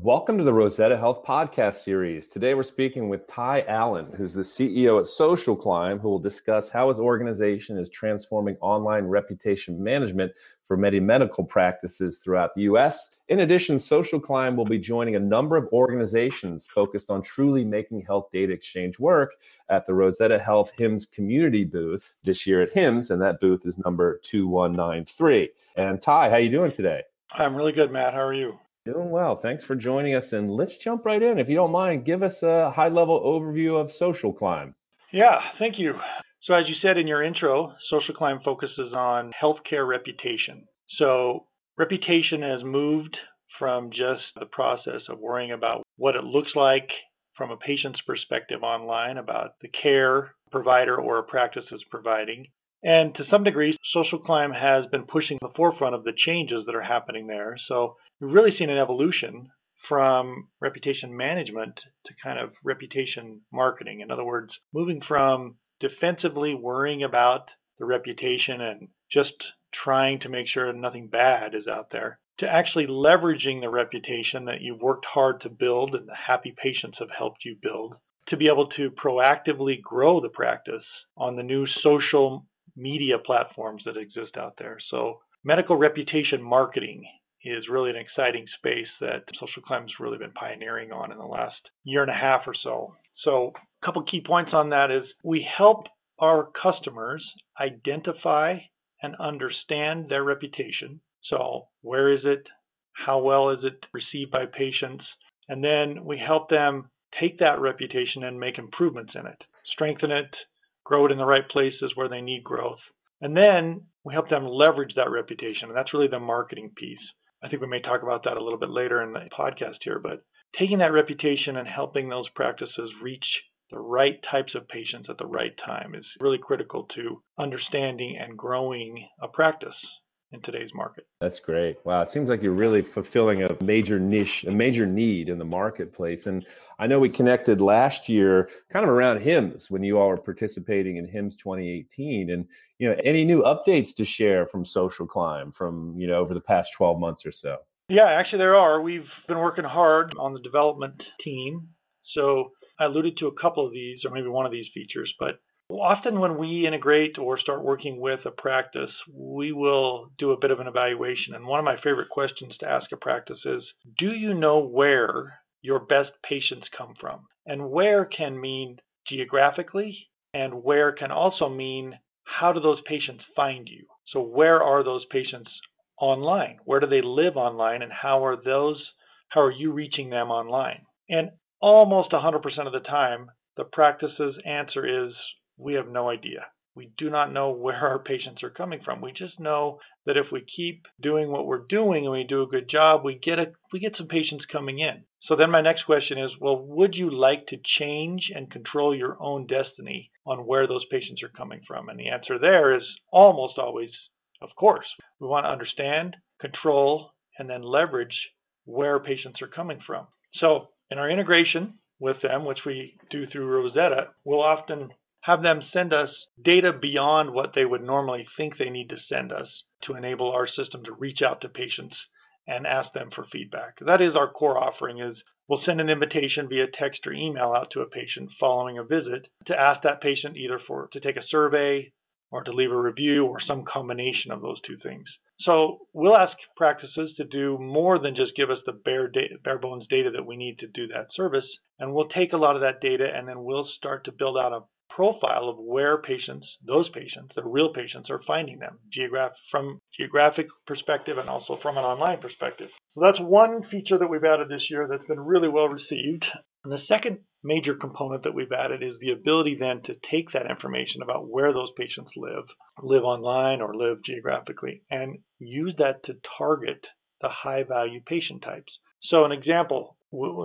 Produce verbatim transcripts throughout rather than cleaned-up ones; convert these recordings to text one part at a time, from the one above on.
Welcome to the Rosetta Health podcast series. Today we're speaking with Ty Allen, who's the C E O at Social Climb, who will discuss how his organization is transforming online reputation management for many medical practices throughout the U S. In addition, Social Climb will be joining a number of organizations focused on truly making health data exchange work at the Rosetta Health HIMSS community booth this year at HIMSS, and that booth is number two one nine three. And Ty, how you doing today? I'm really good, Matt. How are you? Doing well. Thanks for joining us. And let's jump right in. If you don't mind, give us a high-level overview of Social Climb. Yeah, thank you. So as you said in your intro, Social Climb focuses on healthcare reputation. So reputation has moved from just the process of worrying about what it looks like from a patient's perspective online about the care a provider or a practice is providing. And to some degree, Social Climb has been pushing the forefront of the changes that are happening there. So we've really seen an evolution from reputation management to kind of reputation marketing. In other words, moving from defensively worrying about the reputation and just trying to make sure nothing bad is out there, to actually leveraging the reputation that you've worked hard to build and the happy patients have helped you build, to be able to proactively grow the practice on the new social media platforms that exist out there. So medical reputation marketing is really an exciting space that Social Climb has really been pioneering on in the last year and a half or so. So a couple key points on that is we help our customers identify and understand their reputation. So where is it? How well is it received by patients? And then we help them take that reputation and make improvements in it, strengthen it, grow it in the right places where they need growth. And then we help them leverage that reputation. And that's really the marketing piece. I think we may talk about that a little bit later in the podcast here, but taking that reputation and helping those practices reach the right types of patients at the right time is really critical to understanding and growing a practice in today's market. That's great. Wow. It seems like you're really fulfilling a major niche, a major need in the marketplace. And I know we connected last year kind of around HIMSS when you all were participating in HIMSS twenty eighteen. And, you know, any new updates to share from Social Climb from, you know, over the past twelve months or so? Yeah, actually there are. We've been working hard on the development team. So I alluded to a couple of these, or maybe one of these features, but often when we integrate or start working with a practice, we will do a bit of an evaluation. And one of my favorite questions to ask a practice is, do you know where your best patients come from? And where can mean geographically, and where can also mean how do those patients find you? So where are those patients online? Where do they live online? And how are those, how are you reaching them online? And almost one hundred percent of the time, the practice's answer is, we have no idea. We do not know where our patients are coming from. We just know that if we keep doing what we're doing and we do a good job, we get a, we get some patients coming in. So then my next question is, well, would you like to change and control your own destiny on where those patients are coming from? And the answer there is almost always, of course. We want to understand, control, and then leverage where patients are coming from. So in our integration with them, which we do through Rosetta, we'll often have them send us data beyond what they would normally think they need to send us to enable our system to reach out to patients and ask them for feedback. That is our core offering. Is we'll send an invitation via text or email out to a patient following a visit to ask that patient either for to take a survey or to leave a review or some combination of those two things. So we'll ask practices to do more than just give us the bare, data, bare bones data that we need to do that service. And we'll take a lot of that data and then we'll start to build out a profile of where patients, those patients, the real patients, are finding them geograph- from geographic perspective and also from an online perspective. So that's one feature that we've added this year that's been really well received. And the second major component that we've added is the ability then to take that information about where those patients live, live online or live geographically, and use that to target the high value patient types. So an example,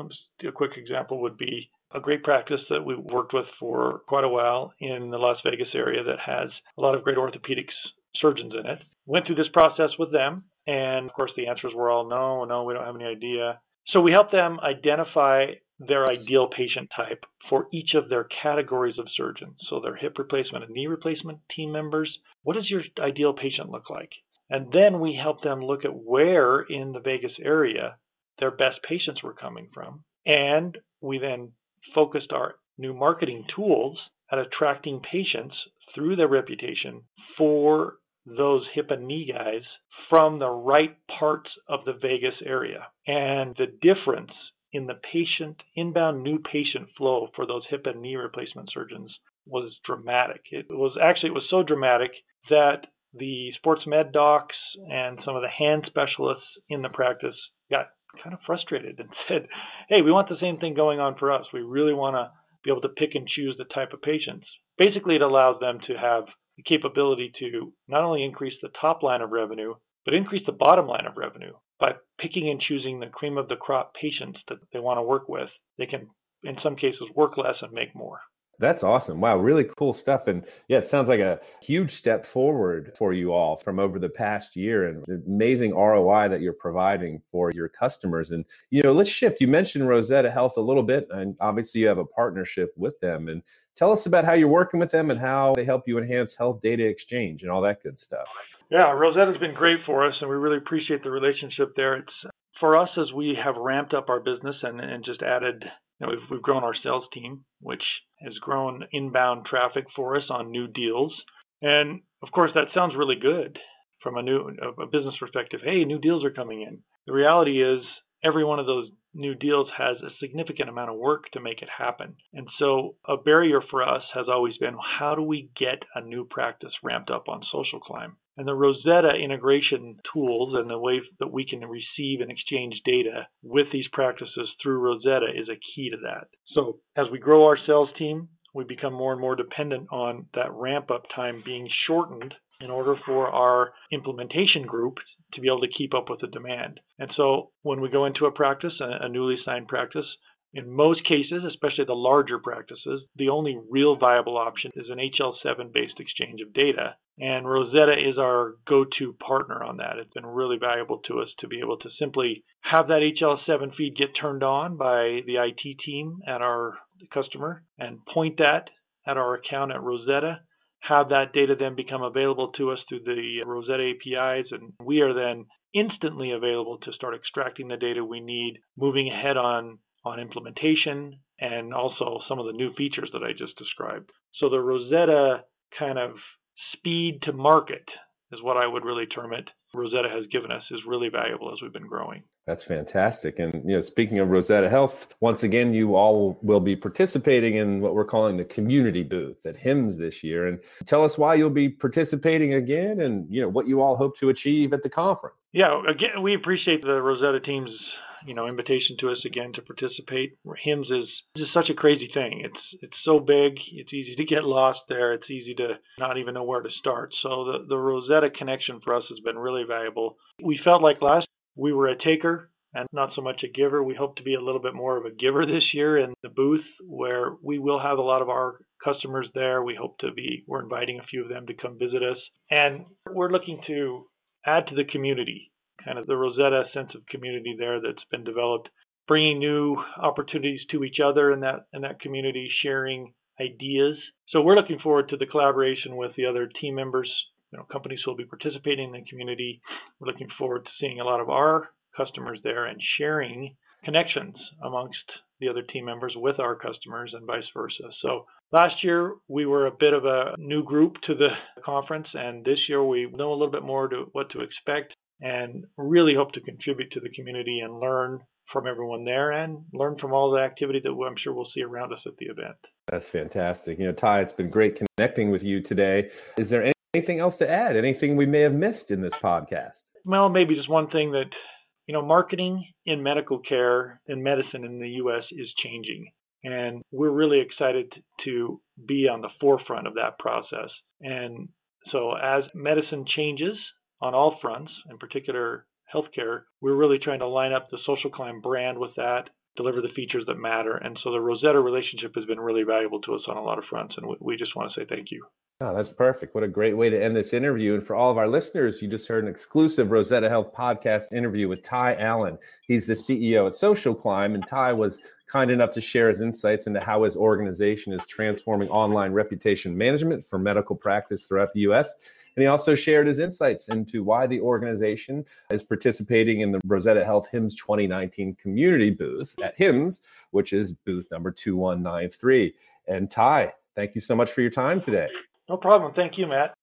a quick example would be a great practice that we worked with for quite a while in the Las Vegas area that has a lot of great orthopedics surgeons in it. Went through this process with them, and of course the answers were all no, no, we don't have any idea. So we helped them identify their ideal patient type for each of their categories of surgeons. So their hip replacement and knee replacement team members, what does your ideal patient look like? And then we help them look at where in the Vegas area their best patients were coming from. And we then focused our new marketing tools at attracting patients through their reputation for those hip and knee guys from the right parts of the Vegas area. And the difference in the patient, inbound new patient flow for those hip and knee replacement surgeons was dramatic. It was actually, it was so dramatic that the sports med docs and some of the hand specialists in the practice got kind of frustrated and said, hey, we want the same thing going on for us. We really want to be able to pick and choose the type of patients. Basically, it allows them to have the capability to not only increase the top line of revenue, but increase the bottom line of revenue by picking and choosing the cream of the crop patients that they want to work with. They can, in some cases, work less and make more. That's awesome. Wow, really cool stuff. And yeah, it sounds like a huge step forward for you all from over the past year, and amazing R O I that you're providing for your customers. And, you know, let's shift. You mentioned Rosetta Health a little bit, and obviously you have a partnership with them. And tell us about how you're working with them and how they help you enhance health data exchange and all that good stuff. Yeah, Rosetta's been great for us, and we really appreciate the relationship there. It's for us as we have ramped up our business and, and just added, you know, we've, we've grown our sales team, which has grown inbound traffic for us on new deals. And of course, that sounds really good from a new a business perspective. Hey, new deals are coming in. The reality is every one of those new deals has a significant amount of work to make it happen. And so a barrier for us has always been, how do we get a new practice ramped up on SocialClimb? And the Rosetta integration tools and the way that we can receive and exchange data with these practices through Rosetta is a key to that. So as we grow our sales team, we become more and more dependent on that ramp-up time being shortened in order for our implementation group to be able to keep up with the demand. And so when we go into a practice, a newly signed practice, in most cases, especially the larger practices, the only real viable option is an H L seven based exchange of data. And Rosetta is our go-to partner on that. It's been really valuable to us to be able to simply have that H L seven feed get turned on by the I T team at our customer and point that at our account at Rosetta, have that data then become available to us through the Rosetta A P Is, and we are then instantly available to start extracting the data we need, moving ahead on on implementation, and also some of the new features that I just described. So the Rosetta kind of speed to market is what I would really term it. Rosetta has given us is really valuable as we've been growing. That's fantastic. And, you know, speaking of Rosetta Health, once again, you all will be participating in what we're calling the community booth at HIMSS this year. And tell us why you'll be participating again and, you know, what you all hope to achieve at the conference. Yeah, again, we appreciate the Rosetta team's you know, invitation to us again to participate. HIMSS is just such a crazy thing. It's it's so big. It's easy to get lost there. It's easy to not even know where to start. So the, the Rosetta connection for us has been really valuable. We felt like last we were a taker and not so much a giver. We hope to be a little bit more of a giver this year in the booth, where we will have a lot of our customers there. We hope to be, we're inviting a few of them to come visit us. And we're looking to add to the community, kind of the Rosetta sense of community there that's been developed, bringing new opportunities to each other in that in that community, sharing ideas. So we're looking forward to the collaboration with the other team members, you know, companies who will be participating in the community. We're looking forward to seeing a lot of our customers there and sharing connections amongst the other team members with our customers and vice versa. So last year, we were a bit of a new group to the conference, and this year we know a little bit more to what to expect, and really hope to contribute to the community and learn from everyone there and learn from all the activity that I'm sure we'll see around us at the event. That's fantastic. You know, Ty, it's been great connecting with you today. Is there anything else to add? Anything we may have missed in this podcast? Well, maybe just one thing that, you know, marketing in medical care and medicine in the U S is changing. And we're really excited to be on the forefront of that process. And so as medicine changes, on all fronts, in particular healthcare, we're really trying to line up the SocialClimb brand with that, deliver the features that matter. And so the Rosetta relationship has been really valuable to us on a lot of fronts, and we just want to say thank you. Oh, that's perfect. What a great way to end this interview. And for all of our listeners, you just heard an exclusive Rosetta Health podcast interview with Ty Allen. He's the C E O at SocialClimb, and Ty was kind enough to share his insights into how his organization is transforming online reputation management for medical practice throughout the U S. And he also shared his insights into why the organization is participating in the Rosetta Health HIMSS twenty nineteen community booth at HIMSS, which is booth number two one nine three. And Ty, thank you so much for your time today. No problem. Thank you, Matt.